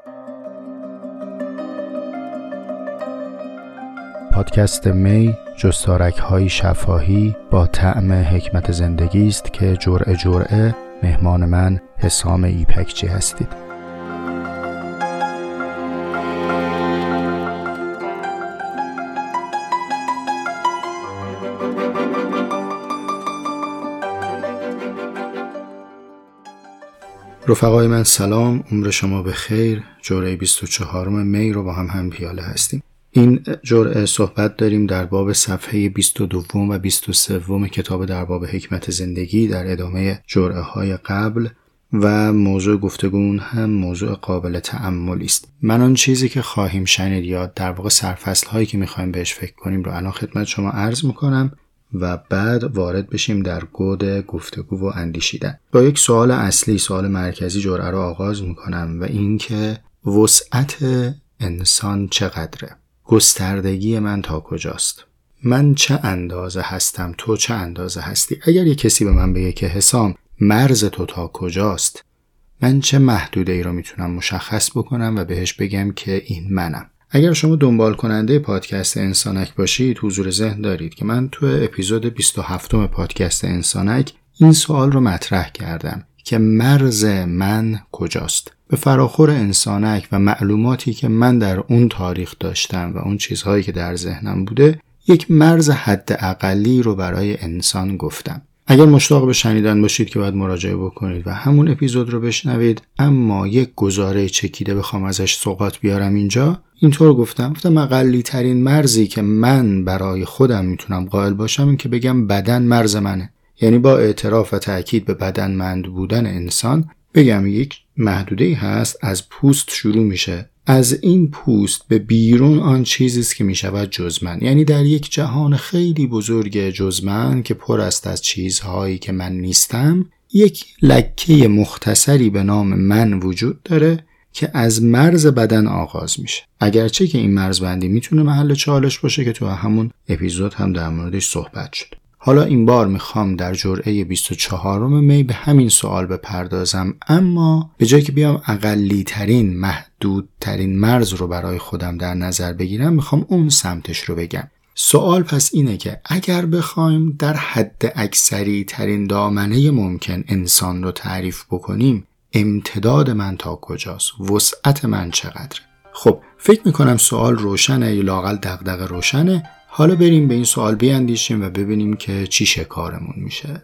پادکست می جستارک‌های شفاهی با طعم حکمت زندگی است که جرعه مهمان من حسام ایپکچی هستید. رفقای من سلام، عمر شما بخیر. جرعه 24 می رو با هم پیاله هستیم. این جرعه صحبت داریم در باب صفحه 22 و 23 کتاب در باب حکمت زندگی در ادامه جرعه های قبل و موضوع گفتگومون هم موضوع قابل تأملی است. من آن چیزی که خواهیم شنید یا در واقع سرفصل هایی که میخوایم بهش فکر کنیم رو الان خدمت شما عرض میکنم و بعد وارد بشیم در گود گفتگو و اندیشیدن. با یک سوال اصلی، سوال مرکزی جرعه رو آغاز میکنم و این که وسعت انسان چقدره؟ گستردگی من تا کجاست؟ من چه اندازه هستم؟ تو چه اندازه هستی؟ اگر یک کسی به من بگه که حسام مرز تو تا کجاست، من چه محدوده ای رو میتونم مشخص بکنم و بهش بگم که این منم؟ اگر شما دنبال کننده پادکست انسانک باشید، حضور ذهن دارید که من تو اپیزود 27 پادکست انسانک این سوال رو مطرح کردم که مرز من کجاست؟ به فراخور انسانک و معلوماتی که من در اون تاریخ داشتم و اون چیزهایی که در ذهنم بوده، یک مرز حد اقلی رو برای انسان گفتم. اگر مشتاق به شنیدن باشید که باید مراجعه بکنید و همون اپیزود رو بشنوید، اما یک گزاره چکیده بخوام ازش سوغات بیارم اینطور گفتم اقلی ترین مرزی که من برای خودم میتونم قائل باشم این که بگم بدن مرز منه. یعنی با اعتراف و تأکید به بدنمند بودن انسان بگم یک محدوده‌ای هست، از پوست شروع میشه، از این پوست به بیرون آن چیزیست که میشود جز من. یعنی در یک جهان خیلی بزرگ جز من که پر است از چیزهایی که من نیستم، یک لکه مختصری به نام من وجود داره که از مرز بدن آغاز میشه. اگرچه که این مرزبندی میتونه محل چالش باشه که تو همون اپیزود هم در موردش صحبت شد. حالا این بار میخوام در جرعه 24 می به همین سوال بپردازم، اما به جای که بیام اقلی ترین، محدود ترین مرز رو برای خودم در نظر بگیرم، میخوام اون سمتش رو بگم. سوال پس اینه که اگر بخوایم در حد اکثری ترین دامنه ممکن انسان رو تعریف بکنیم، امتداد من تا کجاست؟ وسعت من چقدره؟ خب فکر میکنم سوال روشنه، یا لااقل دغدغه روشنه. حالا بریم به این سوال بیاندیشیم و ببینیم که چی شکارمون میشه.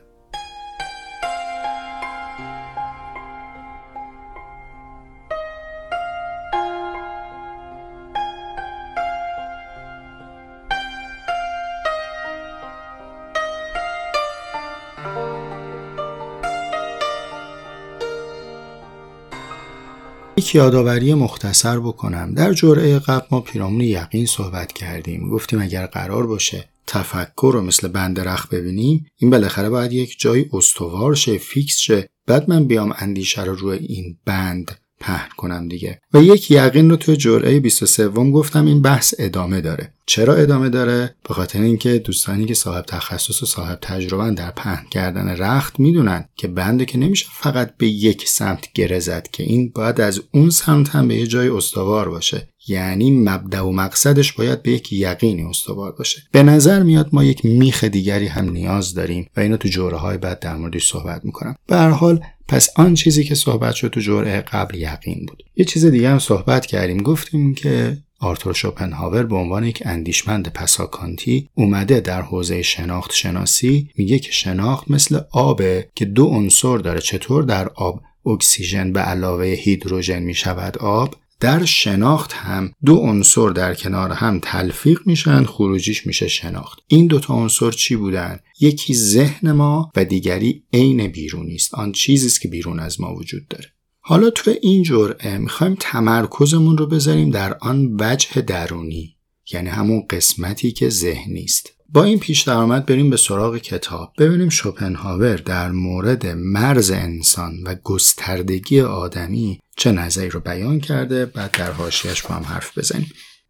یک یادآوری مختصر بکنم. در جرعه قبل ما پیرامون یقین صحبت کردیم. گفتیم اگر قرار باشه تفکر رو مثل بند رخت ببینیم، این بالاخره باید یک جایی استوار شه، فیکس شه، بعد من بیام اندیشه رو روی این بند پهن کنم دیگه. و یک یقین رو تو جرعه 23 گفتم این بحث ادامه داره. چرا ادامه داره؟ به خاطر اینکه دوستانی که صاحب تخصص و صاحب تجربه در پهن کردن رخت میدونن که بنده که نمیشه فقط به یک سمت گره زد، که این باید از اون سمت هم به یه جای استوار باشه. یعنی مبدأ و مقصدش باید به یک یقینی استوار باشه. به نظر میاد ما یک میخ دیگری هم نیاز داریم و اینو تو جرعه‌های بعد در موردش صحبت میکنم. به هر حال پس آن چیزی که صحبت شد تو جرعه قبل یقین بود. یه چیز دیگه هم صحبت کردیم، گفتیم که آرتور شوپنهاور به عنوان یک اندیشمند پساکانتی اومده در حوزه شناخت شناسی میگه که شناخت مثل آبه که دو عنصر داره. چطور در آب اکسیژن به علاوه هیدروژن میشود آب، در شناخت هم دو عنصر در کنار هم تلفیق میشن، خروجیش میشه شناخت. این دوتا عنصر چی بودن؟ یکی ذهن ما و دیگری عین بیرونی است، آن چیزی است که بیرون از ما وجود داره. حالا تو این جرعه میخوایم تمرکزمون رو بذاریم در آن وجه درونی، یعنی همون قسمتی که ذهنی است. با این پیش درآمد بریم به سراغ کتاب، ببینیم شوپنهاور در مورد مرز انسان و گستردگی آدمی چه نظری رو بیان کرده، بعد در حاشیه‌اش با هم حرف بزنیم.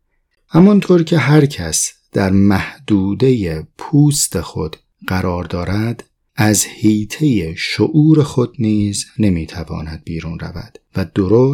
همانطور که هر کس در محدوده پوست خود قرار دارد، از حیطه شعور خود نیز نمیتواند بیرون رود و درست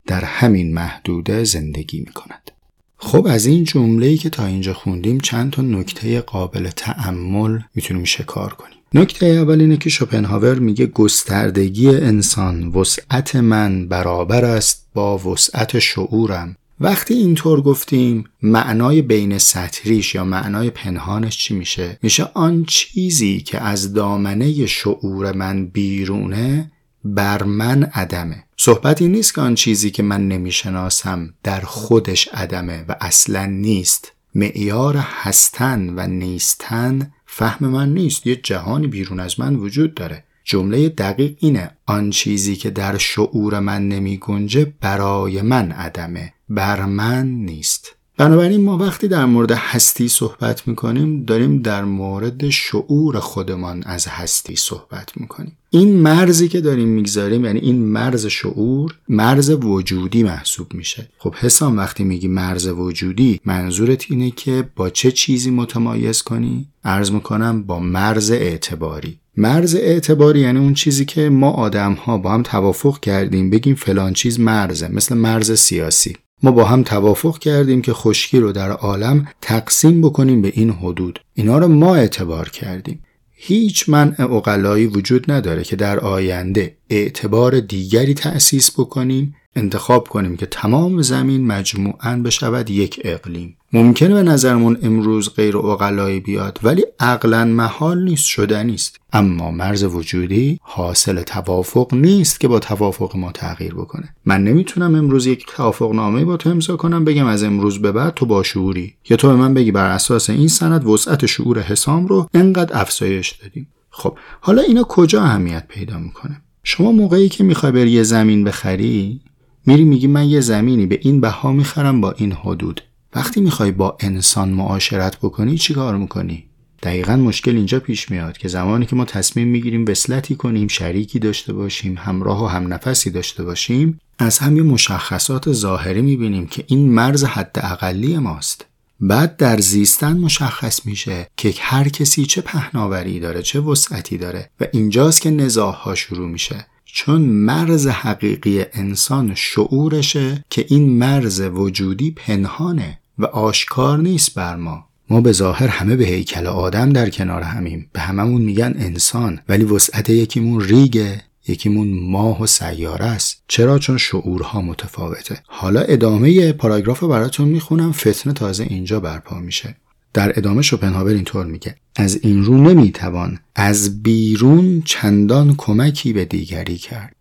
در همین محدوده زندگی می کند. خب از این جمله‌ای که تا اینجا خوندیم چند تا نکته قابل تأمل میتونیم شکار کنیم. نکته اول اینه که شوپنهاور میگه گستردگی انسان، وسعت من برابر است با وسعت شعورم. وقتی اینطور گفتیم معنای بین سطریش یا معنای پنهانش چی میشه؟ میشه آن چیزی که از دامنه شعور من بیرونه بر من عدمه. صحبت این نیست که آن چیزی که من نمیشناسم در خودش عدمه و اصلا نیست. معیار هستن و نیستن فهم من نیست. یه جهانی بیرون از من وجود داره. جمله دقیق اینه: آن چیزی که در شعور من نمی گنجه برای من عدمه، بر من نیست. بنابراین ما وقتی در مورد هستی صحبت میکنیم داریم در مورد شعور خودمان از هستی صحبت میکنیم. این مرزی که داریم میگذاریم، یعنی این مرز شعور، مرز وجودی محسوب میشه. خب حسام وقتی میگی مرز وجودی منظورت اینه که با چه چیزی متمایز کنی؟ عرض میکنم با مرز اعتباری. مرز اعتباری یعنی اون چیزی که ما آدم‌ها با هم توافق کردیم بگیم فلان چیز مرزه، مثل مرز سیاسی. ما با هم توافق کردیم که خشکی رو در عالم تقسیم بکنیم به این حدود. اینا رو ما اعتبار کردیم. هیچ منع عقلایی وجود نداره که در آینده اعتبار دیگری تأسیس بکنیم، انتخاب کنیم که تمام زمین مجموعاً بشود یک اقلیم. ممکنه به نظرمون امروز غیر عقلایی بیاد، ولی عقلاً محال نیست، شده نیست. اما مرز وجودی حاصل توافق نیست که با توافق ما تغییر بکنه. من نمیتونم امروز یک توافق نامه با تو امضا کنم بگم از امروز به بعد تو با شعوری، یا تو به من بگی بر اساس این سند وسعت شعور حسام رو انقدر افزایش دادیم. خب حالا اینا کجا اهمیت پیدا میکنه؟ شما موقعی که میخوای بری یه زمین بخری، میری میگی من یه زمینی به این بها میخرم با این حدود. وقتی میخوای با انسان معاشرت بکنی چی کار میکنی؟ دقیقاً مشکل اینجا پیش میاد که زمانی که ما تصمیم میگیریم وصلتی کنیم، شریکی داشته باشیم، همراه و هم نفسی داشته باشیم، از همین مشخصات ظاهری میبینیم که این مرز حد اقلی ماست. بعد در زیستن مشخص میشه که هر کسی چه پهناوری داره، چه وسعتی داره، و اینجاست که نزاع‌ها شروع میشه. چون مرز حقیقی انسان شعورشه که این مرز وجودی پنهانه و آشکار نیست بر ما. ما به ظاهر همه به هیکل آدم در کنار همیم، به هممون میگن انسان، ولی وسعت یکیمون ریگه، یکیمون ماه و سیاره است. چرا؟ چون شعورها متفاوته. حالا ادامه پاراگراف براتون میخونم، فتنه تازه اینجا برپا میشه. در ادامه شوپنهاور اینطور میگه: از این رو نمیتوان از بیرون چندان کمکی به دیگری کرد.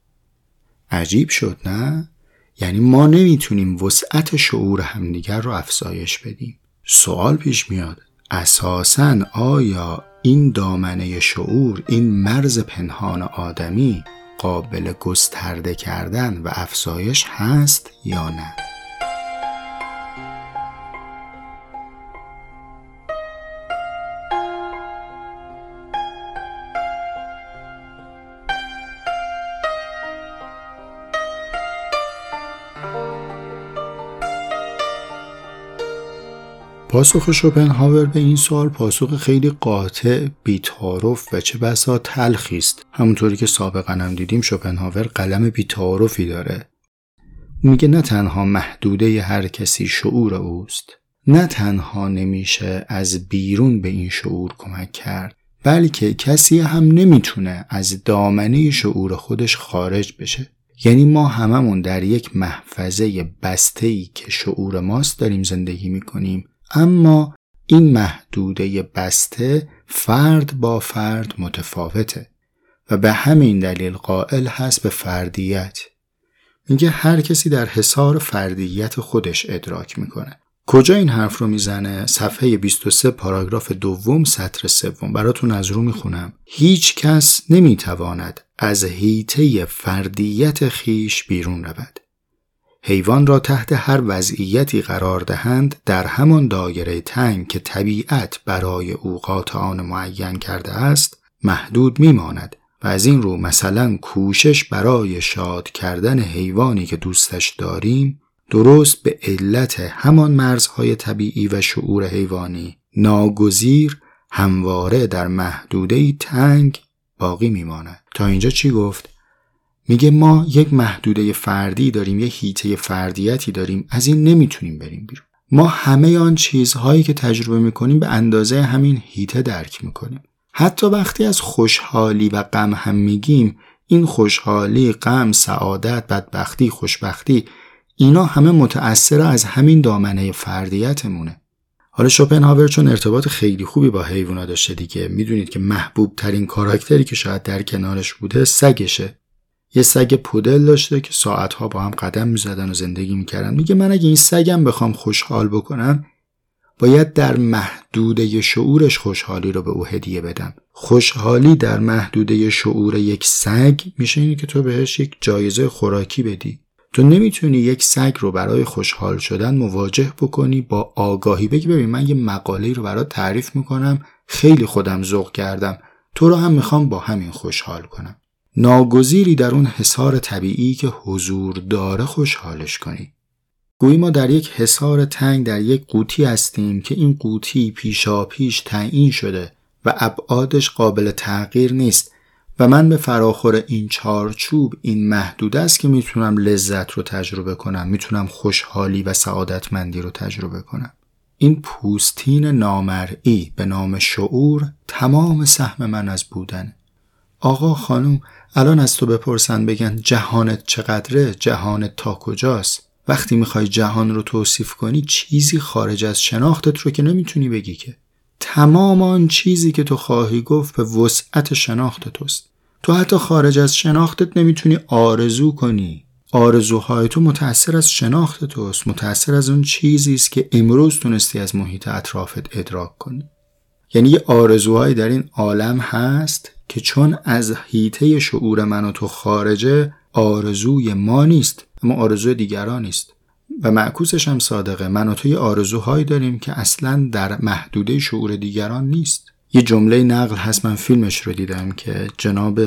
عجیب شد نه؟ یعنی ما نمیتونیم وسعت شعور همدیگر رو افزایش بدیم. سوال پیش میاد: اساساً آیا این دامنه شعور، این مرز پنهان آدمی قابل گسترده کردن و افزایش هست یا نه؟ پاسخ شوپنهاور به این سوال پاسخ خیلی قاطع، بی‌تعارف و چه بسا تلخی است. همونطوری که سابقا هم دیدیم شوپنهاور قلم بی‌تعارفی داره. میگه نه تنها محدوده هر کسی شعور اوست، نه تنها نمیشه از بیرون به این شعور کمک کرد، بلکه کسی هم نمیتونه از دامنه شعور خودش خارج بشه. یعنی ما هممون در یک محفظه بسته‌ای که شعور ماست داریم زندگی میکنیم، اما این محدوده بسته فرد با فرد متفاوته و به همین دلیل قائل هست به فردیت. میگه هر کسی در حصار فردیت خودش ادراک میکنه. کجا این حرف رو میزنه؟ صفحه 23 پاراگراف 2 سطر 3. براتون از رو میخونم: هیچ کس نمیتواند از حیطه فردیت خیش بیرون رود. حیوان را تحت هر وضعیتی قرار دهند در همان دایره تنگ که طبیعت برای اوقات آن معین کرده است محدود میماند و از این رو مثلا کوشش برای شاد کردن حیوانی که دوستش داریم درست به علت همان مرزهای طبیعی و شعور حیوانی ناگزیر همواره در محدوده تنگ باقی میماند. تا اینجا چی گفت؟ میگه ما یک محدوده فردی داریم، یک حیطه فردیتی داریم، از این نمیتونیم بریم بیرون. ما همه آن چیزهایی که تجربه میکنیم به اندازه همین حیطه درک میکنیم. حتی وقتی از خوشحالی و غم هم میگیم، این خوشحالی، غم، سعادت، بدبختی، خوشبختی، اینا همه متأثر از همین دامنه فردیتمونه. حالا شوپنهاور چون ارتباط خیلی خوبی با حیوونا داشته دیگه، میدونید که محبوب ترین کاراکتری که شاید در کنارش بوده سگشه. یه سگ پودل داشته که ساعتها با هم قدم میزدن و زندگی میکردن. میگه من اگه این سگم بخوام خوشحال بکنم، باید در محدوده شعورش خوشحالی رو به او هدیه بدم. خوشحالی در محدوده شعور یک سگ میشه اینه که تو بهش یک جایزه خوراکی بدی. تو نمیتونی یک سگ رو برای خوشحال شدن مواجه بکنی با آگاهی، بگی ببین من یه مقاله‌ای رو برات تعریف میکنم، خیلی خودم ذوق کردم، تو رو هم میخوام با همین خوشحال کنم. ناگزیری در اون حصار طبیعی که حضور داره خوشحالش کنی. گویی ما در یک حصار تنگ در یک قوطی هستیم که این قوطی پیشاپیش تعیین شده و ابعادش قابل تغییر نیست و من به فراخور این چارچوب، این محدوده است که میتونم لذت رو تجربه کنم، میتونم خوشحالی و سعادتمندی رو تجربه کنم. این پوستین نامرئی به نام شعور تمام سهم من از بودن. آقا خانوم الان از تو بپرسن بگن جهانت چقدره، جهانت تا کجاست، وقتی میخوای جهان رو توصیف کنی چیزی خارج از شناختت رو که نمیتونی بگی که. تمام آن چیزی که تو خواهی گفت به وسعت شناخت توست. تو حتی خارج از شناختت نمیتونی آرزو کنی. آرزوهای تو متأثر از شناخت توست، متأثر از اون چیزی است که امروز تونستی از محیط اطرافت ادراک کنی. یعنی یه آرزوهایی در این عالم هست که چون از حیطه شعور من و تو خارجه، آرزوی ما نیست، اما آرزوی دیگران نیست. و معکوسش هم صادقه. من و تو یه آرزوهایی داریم که اصلاً در محدوده شعور دیگران نیست. یه جمله نقل هست، من فیلمش رو دیدم، که جناب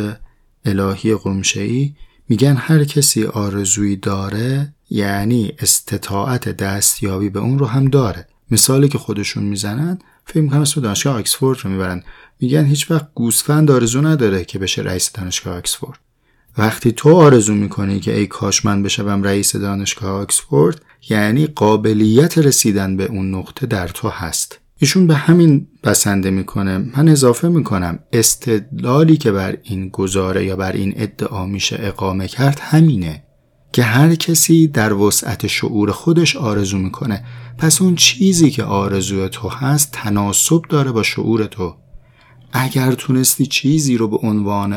الهی قمشه‌ای میگن هر کسی آرزویی داره یعنی استطاعت دستیابی به اون رو هم داره. مثالی که خودشون میزنن، فکر می‌کنم اسم دانشگاه آکسفورد رو میبرن، میگن هیچ وقت گوسفند آرزو نداره که بشه رئیس دانشگاه آکسفورد. وقتی تو آرزو میکنی که ای کاش من بشم رئیس دانشگاه آکسفورد، یعنی قابلیت رسیدن به اون نقطه در تو هست. ایشون به همین بسنده میکنه. من اضافه میکنم استدلالی که بر این گزاره یا بر این ادعا میشه اقامه کرد همینه که هر کسی در وسعت شعور خودش آرزو میکنه. پس اون چیزی که آرزوی تو هست تناسب داره با شعور تو. اگر تونستی چیزی رو به عنوان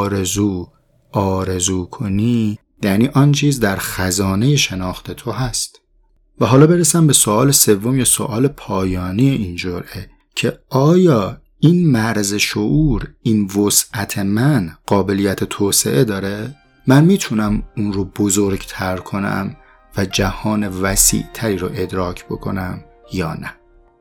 آرزو کنی، یعنی آن چیز در خزانه شناخت تو هست. و حالا برسم به سوال سوم یا سوال پایانی این جرعه، که آیا این مرز شعور، این وسعت من قابلیت توسعه داره؟ من میتونم اون رو بزرگتر کنم و جهان وسیع تری رو ادراک بکنم یا نه؟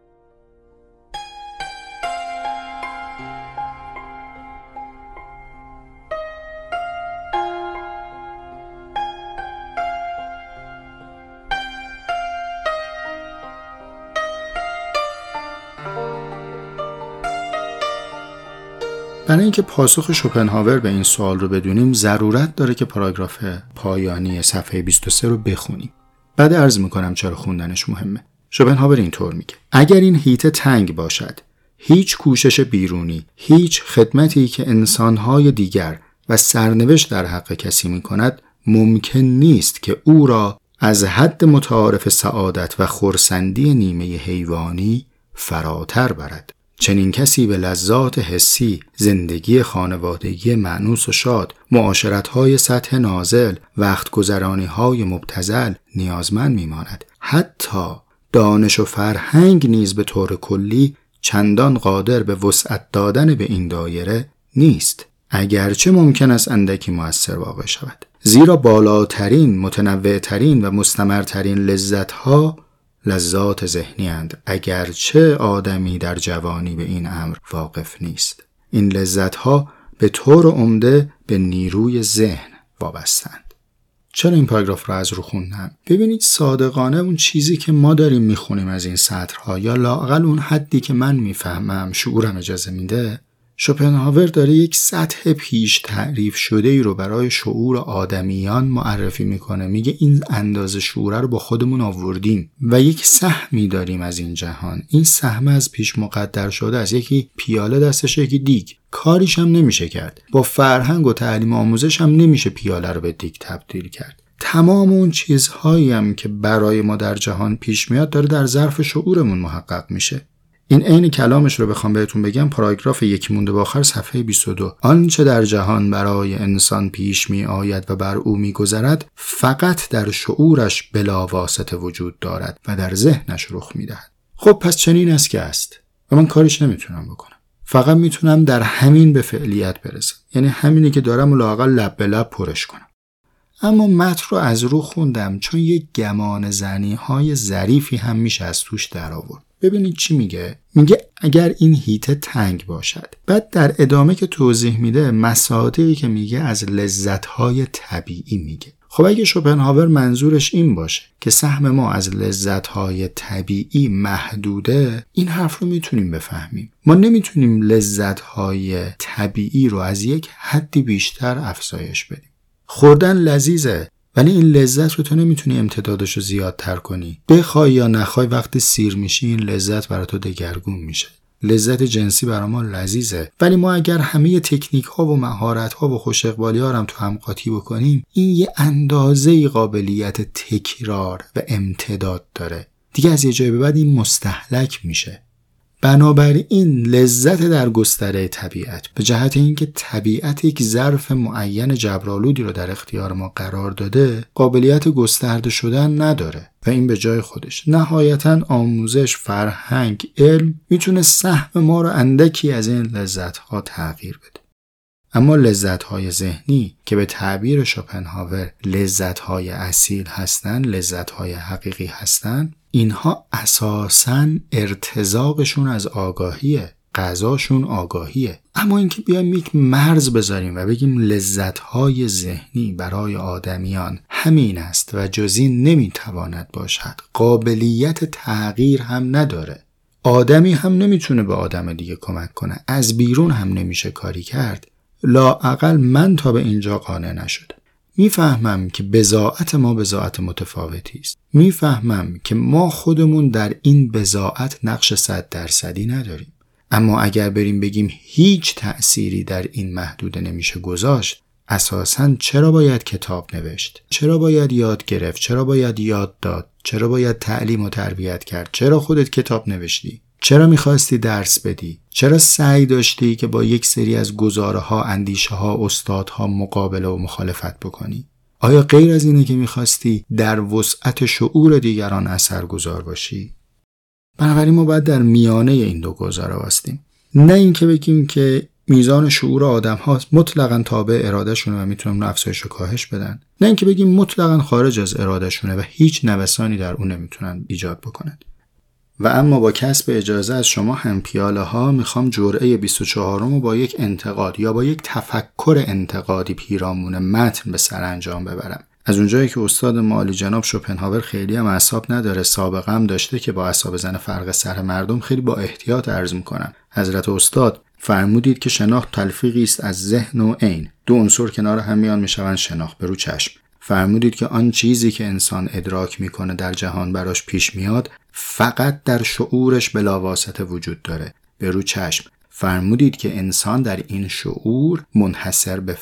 برای اینکه پاسخ شوپنهاور به این سوال رو بدونیم، ضرورت داره که پاراگراف پایانی صفحه 23 رو بخونیم. بعد عرض میکنم چرا خوندنش مهمه. شوپنهاور اینطور میگه: اگر این حیطه تنگ باشد، هیچ کوشش بیرونی، هیچ خدمتی که انسانهای دیگر و سرنوشت در حق کسی میکند ممکن نیست که او را از حد متعارف سعادت و خرسندی نیمه حیوانی فراتر برد. چنین کسی به لذات حسی، زندگی خانوادگی مأنوس و شاد، معاشرت‌های سطح نازل، وقت‌گذرانی‌های مبتذل نیازمند می‌ماند. حتی دانش و فرهنگ نیز به طور کلی چندان قادر به وسعت دادن به این دایره نیست، اگرچه ممکن است اندکی مؤثر واقع شود. زیرا بالاترین، متنوعترین و مستمرترین لذت‌ها لذات ذهنی اند، اگرچه آدمی در جوانی به این امر واقف نیست. این لذت‌ها به طور عمده به نیروی ذهن وابستند. چرا این پاراگراف رو از رو خوندم؟ ببینید صادقانه اون چیزی که ما داریم میخونیم از این سطرها، یا لااقل اون حدی که من میفهمم، شعورم اجازه میده، شوپنهاور داره یک سطح پیش تعریف شده ای رو برای شعور آدمیان معرفی میکنه. میگه این اندازه شعور رو با خودمون آوردیم و یک سهمی داریم از این جهان. این سهم از پیش مقدر شده است. یکی پیاله دستش، یکی دیگ. کاریش هم نمیشه کرد. با فرهنگ و تعلیم آموزش هم نمیشه پیاله رو به دیگ تبدیل کرد. تمام اون چیزهایی هم که برای ما در جهان پیش میاد داره در ظرف شعورمون محقق میشه. این عین کلامش رو بخوام بهتون بگم، پاراگراف یکی مونده به آخر صفحه 22. آنچه در جهان برای انسان پیش می آید و بر او می گذرد فقط در شعورش بلا واسطه وجود دارد و در ذهنش رخ می دهد. خب پس چنین است که است و من کارش نمیتونم بکنم. فقط میتونم در همین به فعلیت برسم. یعنی همینی که دارم و لااقل لب به لب پرش کنم. اما متن رو از رو خوندم چون یک گمان زنی های ظریفی هم میشه از توش در آورد. ببینید چی میگه. میگه اگر این هیته تنگ باشد. بعد در ادامه که توضیح میده مصادیقی که میگه از لذت‌های طبیعی میگه. خب اگه شوپنهاور منظورش این باشه که سهم ما از لذت‌های طبیعی محدوده، این حرف رو میتونیم بفهمیم. ما نمیتونیم لذت‌های طبیعی رو از یک حدی بیشتر افزایش بدیم. خوردن لذیذه، ولی این لذت رو تو نمیتونی امتدادش رو زیادتر کنی. بخوای یا نخوای وقتی سیر میشی این لذت برای تو دگرگون میشه. لذت جنسی برای ما لذیذه، ولی ما اگر همه تکنیک ها و مهارت ها و خوش اقبالی ها هم تو هم قاطی بکنیم، این یه اندازه قابلیت تکرار و امتداد داره. دیگه از یه جای به بعد این مستهلک میشه. بنابراین لذت در گستره طبیعت به جهت اینکه طبیعت یک ظرف معین جبرآلودی رو در اختیار ما قرار داده قابلیت گسترده شدن نداره و این به جای خودش. نهایتاً آموزش، فرهنگ، علم میتونه سهم ما رو اندکی از این لذت‌ها تغییر بده. اما لذت‌های ذهنی که به تعبیر شوپنهاور لذت‌های اصیل هستن، لذت‌های حقیقی هستن، اینها اساساً ارتزاقشون از آگاهیه، غذاشون آگاهیه. اما اینکه بیایم یک مرز بذاریم و بگیم لذت‌های ذهنی برای آدمیان همین است و جز این نمیتواند باشد، قابلیت تغییر هم نداره. آدمی هم نمیتونه به آدم دیگه کمک کنه، از بیرون هم نمیشه کاری کرد. لااقل من تا به اینجا قانع نشدم. میفهمم که بضاعت ما بضاعت متفاوتی است. میفهمم که ما خودمون در این بضاعت نقش 100% نداریم. اما اگر بریم بگیم هیچ تأثیری در این محدوده نمیشه گذاشت، اساساً چرا باید کتاب نوشت؟ چرا باید یاد گرفت؟ چرا باید یاد داد؟ چرا باید تعلیم و تربیت کرد؟ چرا خودت کتاب نوشتی؟ چرا میخواستی درس بدی؟ چرا سعی داشتی که با یک سری از گزاره‌ها، اندیشه‌ها، استادها مقابله و مخالفت بکنی؟ آیا غیر از اینه که میخواستی در وسعت شعور دیگران اثرگذار باشی؟ بنابراین ما باید در میانه این دو گزاره وایسیم. نه اینکه بگیم که میزان شعور آدم‌ها مطلقاً تابع اراده‌شونه و میتونن افزایش و کاهش بدن. نه اینکه بگیم مطلقاً خارج از اراده‌شونه و هیچ نوسانی در اون نمیتونن ایجاد بکنن. و اما با کسب اجازه از شما هم پیاله ها میخوام جرعه 24 رو با یک انتقاد یا با یک تفکر انتقادی پیرامون متن به سرانجام ببرم. از اونجایی که استاد معالی جناب شوپنهاور خیلی هم اعصاب نداره، سابقه هم داشته که با اعصاب زن فرق سر مردم، خیلی با احتیاط عرض میکنم. حضرت استاد فرمودید که شناخت تلفیقی است از ذهن و عین، دو عنصر کنار هم میان میشوند شناخت، به رو چشم. فرمودید که آن چیزی که انسان ادراک میکنه در جهان براش پیش میاد فقط در شعورش بلاواسطه وجود داره، به رو چشم. فرمودید که انسان در این شعور منحصر به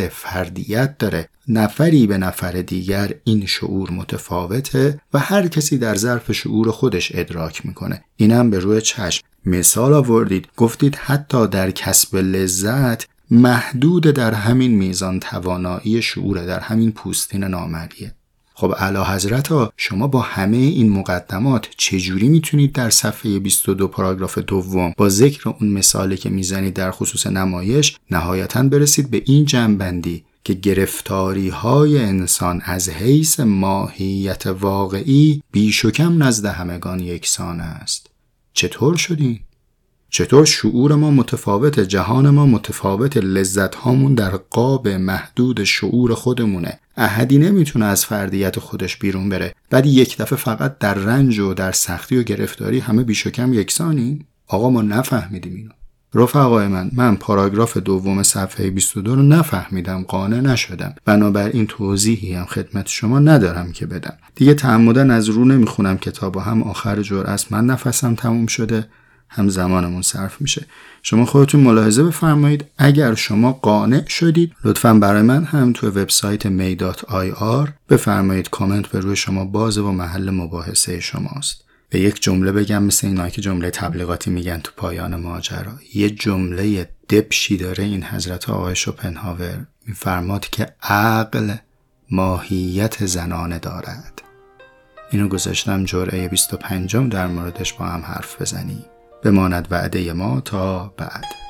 فردیت داره، نفری به نفر دیگر این شعور متفاوته و هر کسی در ظرف شعور خودش ادراک میکنه، اینم به روی چشم. مثال آوردید، گفتید حتی در کسب لذت محدود در همین میزان توانایی شعور، در همین پوستین نامرئیه. خب اعلی حضرت ها، شما با همه این مقدمات چجوری میتونید در صفحه 22 پاراگراف دوم با ذکر اون مثالی که میزنید در خصوص نمایش نهایتاً برسید به این جمع‌بندی که گرفتاری های انسان از حیث ماهیت واقعی بیش و کم نزد همگان یکسان است؟ چطور شدین؟ چطور شعور ما متفاوته، جهان ما متفاوته، لذت هامون در قاب محدود شعور خودمونه، احدی نمیتونه از فردیت خودش بیرون بره، بعد یک دفعه فقط در رنج و در سختی و گرفتاری همه بیش و کم یکسانی؟ آقا ما نفهمیدیم اینو. رفقای من پاراگراف دوم صفحه 22 رو نفهمیدم، قانع نشدم، بنابراین توضیحی هم خدمت شما ندارم که بدم. دیگه تعمدن از رو نمیخونم کتابو، هم آخر جرعه است، من نفسم تموم شده، هم زمانمون صرف میشه. شما خودتون ملاحظه بفرمایید. اگر شما قانع شدید لطفاً برای من هم تو وبسایت may.ir بفرمایید. کامنت به روی شما بازه و محل مباحثه شماست. به یک جمله بگم مثل اینا که جمله تبلیغاتی میگن تو پایان ماجرا، یه جمله دبشی داره این حضرت آقای شوپنهاور، میفرماد که عقل ماهیت زنانه دارد. اینو گذاشتم جرعه 25 در موردش با هم حرف بزنیم. بماند وعده ما تا بعد.